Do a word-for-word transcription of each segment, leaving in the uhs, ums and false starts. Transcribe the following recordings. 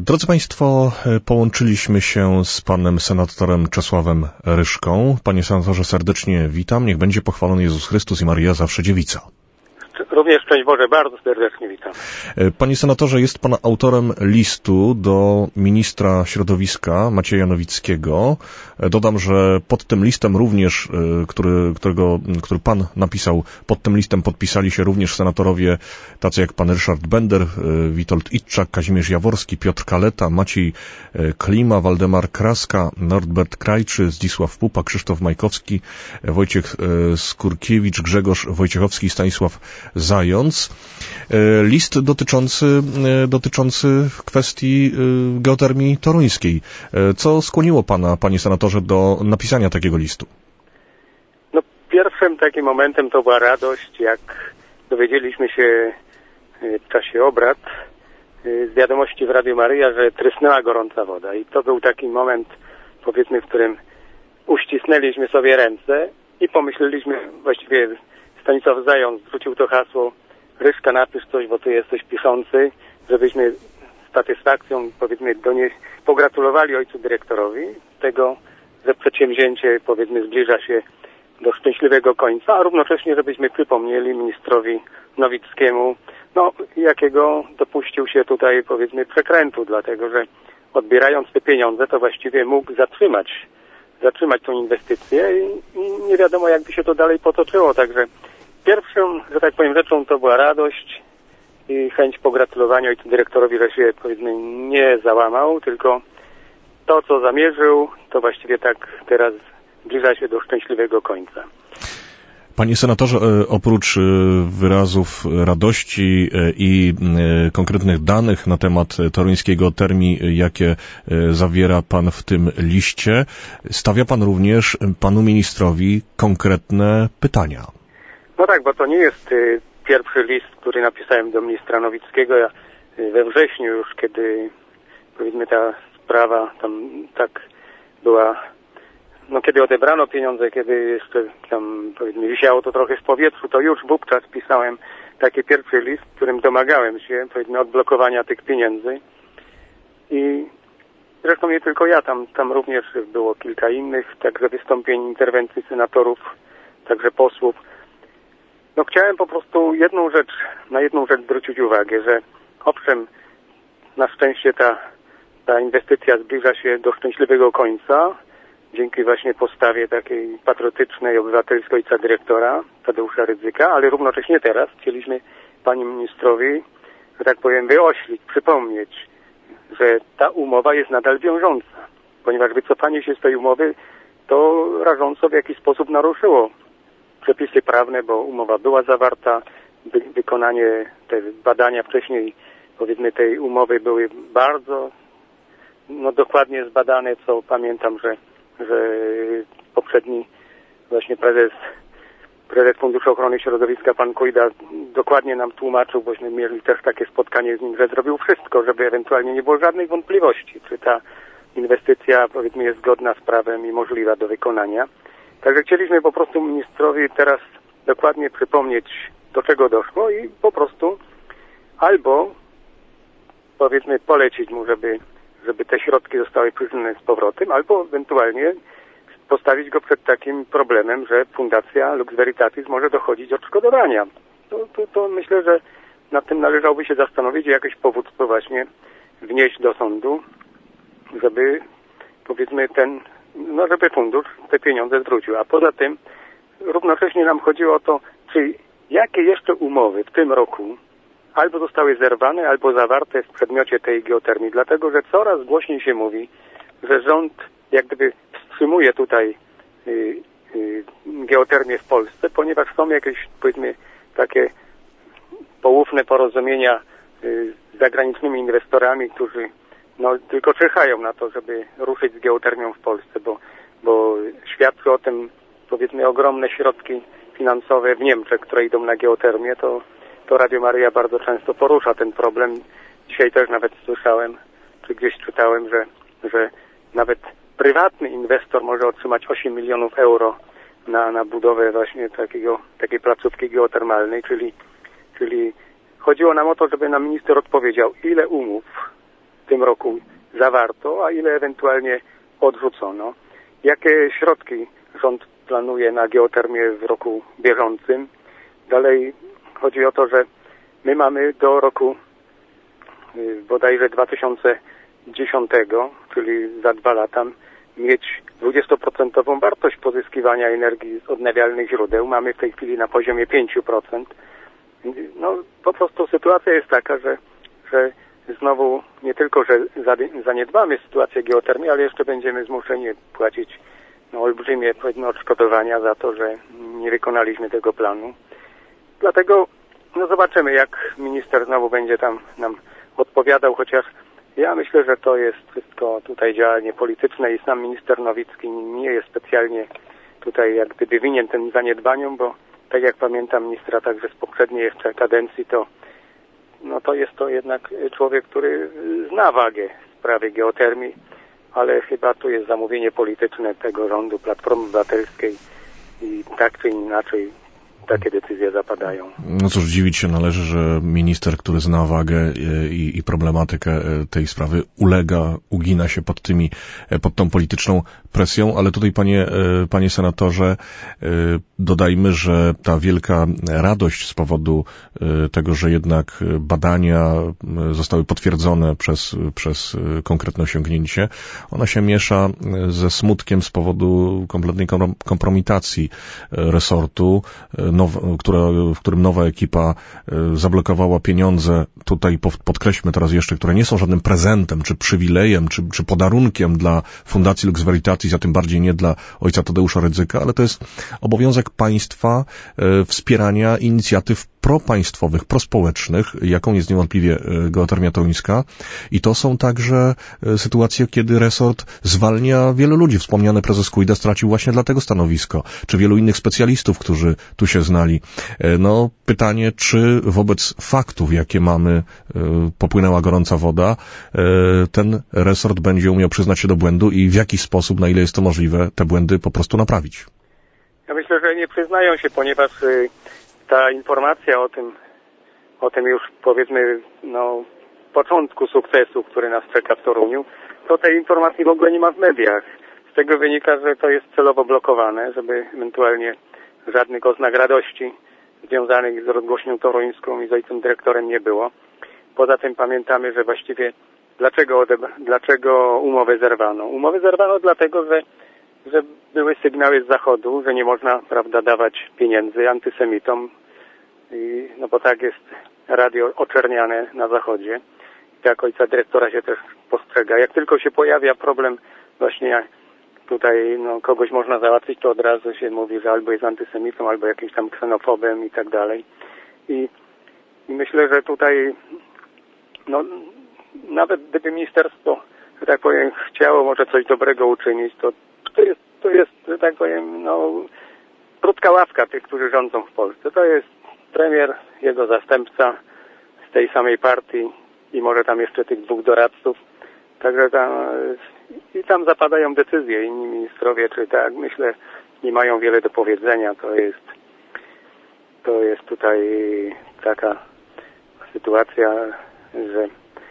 Drodzy Państwo, połączyliśmy się z panem senatorem Czesławem Ryszką. Panie senatorze, serdecznie witam. Niech będzie pochwalony Jezus Chrystus i Maryja zawsze dziewica. Również szczęść Boże, bardzo serdecznie witam. Panie senatorze, jest pan autorem listu do ministra środowiska Macieja Nowickiego. Dodam, że pod tym listem również, który, którego, który pan napisał, pod tym listem podpisali się również senatorowie tacy jak pan Ryszard Bender, Witold Itczak, Kazimierz Jaworski, Piotr Kaleta, Maciej Klima, Waldemar Kraska, Norbert Krajczy, Zdzisław Pupa, Krzysztof Majkowski, Wojciech Skurkiewicz, Grzegorz Wojciechowski i Stanisław Zając. List dotyczący, dotyczący kwestii geotermii toruńskiej. Co skłoniło pana, panie senatorze, do napisania takiego listu? No, pierwszym takim momentem to była radość, jak dowiedzieliśmy się w czasie obrad z wiadomości w Radiu Maryja, że trysnęła gorąca woda. I to był taki moment, powiedzmy, w którym uścisnęliśmy sobie ręce i pomyśleliśmy, właściwie Stanisław Zając zwrócił to hasło: Ryszka, napisz coś, bo ty jesteś piszący, żebyśmy z satysfakcją, powiedzmy, do niej pogratulowali ojcu dyrektorowi tego, że przedsięwzięcie, powiedzmy, zbliża się do szczęśliwego końca, a równocześnie, żebyśmy przypomnieli ministrowi Nowickiemu, no, jakiego dopuścił się tutaj, powiedzmy, przekrętu, dlatego że odbierając te pieniądze, to właściwie mógł zatrzymać, zatrzymać tą inwestycję i, i nie wiadomo, jakby się to dalej potoczyło, także pierwszą, że tak powiem, rzeczą to była radość i chęć pogratulowania ojcu dyrektorowi, że się, powiedzmy, nie załamał, tylko to, co zamierzył, to właściwie tak teraz zbliża się do szczęśliwego końca. Panie senatorze, oprócz wyrazów radości i konkretnych danych na temat toruńskiej geotermii, jakie zawiera pan w tym liście, stawia pan również panu ministrowi konkretne pytania. No tak, bo to nie jest y, pierwszy list, który napisałem do ministra Nowickiego. Ja y, we wrześniu już, kiedy, powiedzmy, ta sprawa tam tak była, no kiedy odebrano pieniądze, kiedy jeszcze tam, powiedzmy, wisiało to trochę w powietrzu, to już wówczas pisałem taki pierwszy list, w którym domagałem się, powiedzmy, odblokowania tych pieniędzy. I zresztą nie tylko ja, tam, tam również było kilka innych, także wystąpień, interwencji senatorów, także posłów. No chciałem po prostu jedną rzecz, na jedną rzecz zwrócić uwagę, że owszem, na szczęście ta, ta inwestycja zbliża się do szczęśliwego końca, dzięki właśnie postawie takiej patriotycznej, obywatelskiej ojca dyrektora Tadeusza Rydzyka, ale równocześnie teraz chcieliśmy panu ministrowi, że tak powiem, wyoślić, przypomnieć, że ta umowa jest nadal wiążąca, ponieważ wycofanie się z tej umowy to rażąco w jakiś sposób naruszyło przepisy prawne, bo umowa była zawarta, wy, wykonanie, te badania wcześniej, powiedzmy, tej umowy były bardzo no, dokładnie zbadane, co pamiętam, że, że poprzedni właśnie prezes, prezes Funduszu Ochrony Środowiska, pan Kujda, dokładnie nam tłumaczył, bośmy mieli też takie spotkanie z nim, że zrobił wszystko, żeby ewentualnie nie było żadnej wątpliwości, czy ta inwestycja, powiedzmy, jest zgodna z prawem i możliwa do wykonania. Także chcieliśmy po prostu ministrowi teraz dokładnie przypomnieć, do czego doszło i po prostu albo, powiedzmy, polecić mu, żeby, żeby te środki zostały przyznane z powrotem, albo ewentualnie postawić go przed takim problemem, że Fundacja Lux Veritatis może dochodzić do odszkodowania. To, to, to myślę, że nad tym należałoby się zastanowić i jakieś powództwo właśnie wnieść do sądu, żeby, powiedzmy, ten no żeby fundusz te pieniądze zwrócił. A poza tym równocześnie nam chodziło o to, czy jakie jeszcze umowy w tym roku albo zostały zerwane, albo zawarte w przedmiocie tej geotermii. Dlatego, że coraz głośniej się mówi, że rząd jak gdyby wstrzymuje tutaj y, y, geotermię w Polsce, ponieważ są jakieś, powiedzmy, takie poufne porozumienia y, z zagranicznymi inwestorami, którzy no tylko czyhają na to, żeby ruszyć z geotermią w Polsce, bo, bo świadczy o tym, powiedzmy, ogromne środki finansowe w Niemczech, które idą na geotermię, to, to Radio Maryja bardzo często porusza ten problem. Dzisiaj też nawet słyszałem, czy gdzieś czytałem, że, że nawet prywatny inwestor może otrzymać osiem milionów euro na, na budowę właśnie takiego, takiej placówki geotermalnej, czyli, czyli chodziło nam o to, żeby nam minister odpowiedział, ile umów w tym roku zawarto, a ile ewentualnie odrzucono. Jakie środki rząd planuje na geotermię w roku bieżącym? Dalej chodzi o to, że my mamy do roku bodajże dwa tysiące dziesiątego, czyli za dwa lata, mieć dwudziestoprocentową wartość pozyskiwania energii z odnawialnych źródeł. Mamy w tej chwili na poziomie pięć procent. No po prostu sytuacja jest taka, że, że znowu nie tylko, że zaniedbamy sytuację geotermii, ale jeszcze będziemy zmuszeni płacić no, olbrzymie powiedzmy odszkodowania za to, że nie wykonaliśmy tego planu. Dlatego no zobaczymy, jak minister znowu będzie tam nam odpowiadał, chociaż ja myślę, że to jest wszystko tutaj działanie polityczne i sam minister Nowicki nie jest specjalnie tutaj jak gdyby winien tym zaniedbaniom, bo tak jak pamiętam ministra także z poprzedniej jeszcze kadencji, to no to jest to jednak człowiek, który zna wagę w sprawie geotermii, ale chyba tu jest zamówienie polityczne tego rządu Platformy Obywatelskiej i tak czy inaczej takie decyzje zapadają. No cóż, dziwić się należy, że minister, który zna wagę i, i problematykę tej sprawy, ulega, ugina się pod tymi, pod tą polityczną presją, ale tutaj, panie, panie senatorze, dodajmy, że ta wielka radość z powodu tego, że jednak badania zostały potwierdzone przez, przez konkretne osiągnięcie, ona się miesza ze smutkiem z powodu kompletnej kompromitacji resortu, Nowe, która, w którym nowa ekipa zablokowała pieniądze, tutaj podkreślmy teraz jeszcze, które nie są żadnym prezentem, czy przywilejem, czy, czy podarunkiem dla Fundacji Lux Veritatis, a tym bardziej nie dla ojca Tadeusza Rydzyka, ale to jest obowiązek państwa e, wspierania inicjatyw propaństwowych, prospołecznych, jaką jest niewątpliwie geotermia toruńska. I to są także sytuacje, kiedy resort zwalnia wielu ludzi. Wspomniany prezes Kujda stracił właśnie dlatego stanowisko, czy wielu innych specjalistów, którzy tu się znali. No, pytanie, czy wobec faktów, jakie mamy, popłynęła gorąca woda, ten resort będzie umiał przyznać się do błędu i w jaki sposób, na ile jest to możliwe, te błędy po prostu naprawić? Ja myślę, że nie przyznają się, ponieważ ta informacja o tym, o tym już powiedzmy, no, początku sukcesu, który nas czeka w Toruniu, to tej informacji w ogóle nie ma w mediach. Z tego wynika, że to jest celowo blokowane, żeby ewentualnie żadnych oznak radości związanych z rozgłośnią toruńską i z ojcem dyrektorem nie było. Poza tym pamiętamy, że właściwie dlaczego, dlaczego umowę zerwano? Umowę zerwano dlatego, że że były sygnały z Zachodu, że nie można, prawda, dawać pieniędzy antysemitom, i, no bo tak jest radio oczerniane na Zachodzie. Jak ojca dyrektora się też postrzega. Jak tylko się pojawia problem właśnie tutaj, no, kogoś można załatwić, to od razu się mówi, że albo jest antysemitą, albo jakimś tam ksenofobem i tak dalej. I, i myślę, że tutaj, no, nawet gdyby ministerstwo, że tak powiem, chciało może coś dobrego uczynić, to To jest, to jest, że tak powiem, no, krótka ławka tych, którzy rządzą w Polsce. To jest premier, jego zastępca z tej samej partii i może tam jeszcze tych dwóch doradców. Także tam, i tam zapadają decyzje. Inni ministrowie, czy tak, myślę, nie mają wiele do powiedzenia. To jest, to jest tutaj taka sytuacja, że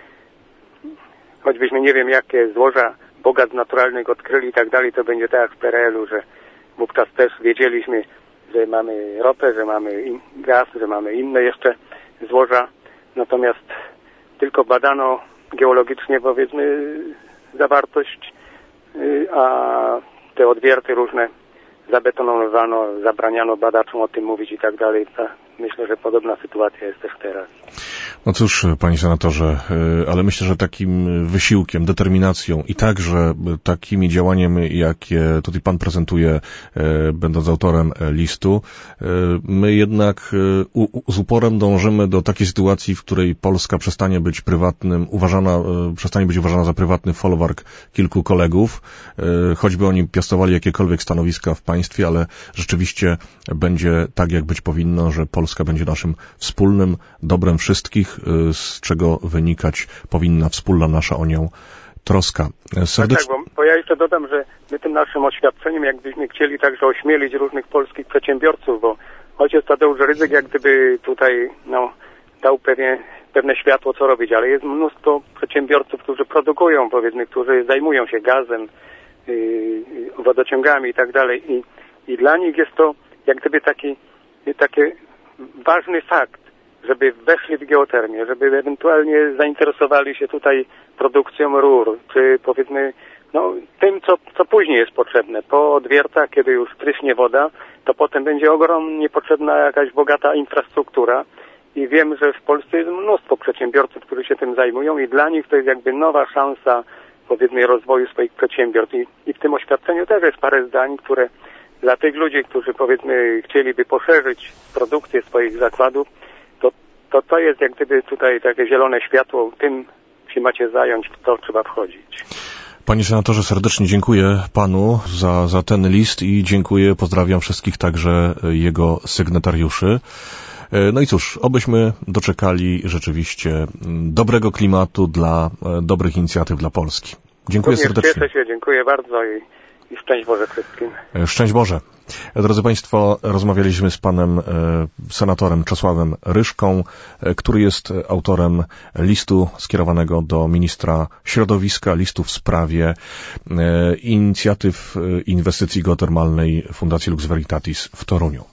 choćbyśmy nie wiem, jakie złoża bogactw naturalnych odkryli i tak dalej, to będzie tak jak w P R L u, że wówczas też wiedzieliśmy, że mamy ropę, że mamy in, gaz, że mamy inne jeszcze złoża, natomiast tylko badano geologicznie, powiedzmy, zawartość, a te odwierty różne zabetonowano, zabraniano badaczom o tym mówić i tak dalej. Myślę, że podobna sytuacja jest też teraz. No cóż, panie senatorze, ale myślę, że takim wysiłkiem, determinacją i także takimi działaniami, jakie tutaj pan prezentuje, będąc autorem listu, my jednak z uporem dążymy do takiej sytuacji, w której Polska przestanie być prywatnym, uważana, przestanie być uważana za prywatny folwark kilku kolegów, choćby oni piastowali jakiekolwiek stanowiska w państwie, ale rzeczywiście będzie tak, jak być powinno, że Polska będzie naszym wspólnym dobrem wszystkich, z czego wynikać powinna wspólna nasza o nią troska. Serdecznie... Tak, bo, bo ja jeszcze dodam, że my tym naszym oświadczeniem jakbyśmy chcieli także ośmielić różnych polskich przedsiębiorców, bo ojciec Tadeusz Rydzyk jak gdyby tutaj no, dał pewien, pewne światło, co robić, ale jest mnóstwo przedsiębiorców, którzy produkują, powiedzmy, którzy zajmują się gazem, yy, wodociągami i tak dalej. I, i dla nich jest to jak gdyby taki, taki ważny fakt, żeby weszli w geotermię, żeby ewentualnie zainteresowali się tutaj produkcją rur, czy powiedzmy no, tym, co, co później jest potrzebne. Po odwiertach, kiedy już tryśnie woda, to potem będzie ogromnie potrzebna jakaś bogata infrastruktura i wiem, że w Polsce jest mnóstwo przedsiębiorców, którzy się tym zajmują i dla nich to jest jakby nowa szansa, powiedzmy, rozwoju swoich przedsiębiorstw. I, i w tym oświadczeniu też jest parę zdań, które dla tych ludzi, którzy powiedzmy chcieliby poszerzyć produkcję swoich zakładów, to to, to jest jak gdyby tutaj takie zielone światło, tym się macie zająć, w to trzeba wchodzić. Panie senatorze, serdecznie dziękuję panu za, za ten list i dziękuję, pozdrawiam wszystkich, także jego sygnatariuszy. No i cóż, obyśmy doczekali rzeczywiście dobrego klimatu dla dobrych inicjatyw dla Polski. Dziękuję Również serdecznie. Cieszę się, dziękuję bardzo i, i szczęść Boże wszystkim. Szczęść Boże. Drodzy Państwo, rozmawialiśmy z panem e, senatorem Czesławem Ryżką, e, który jest autorem listu skierowanego do ministra środowiska, listu w sprawie e, inicjatyw e, inwestycji geotermalnej Fundacji Lux Veritatis w Toruniu.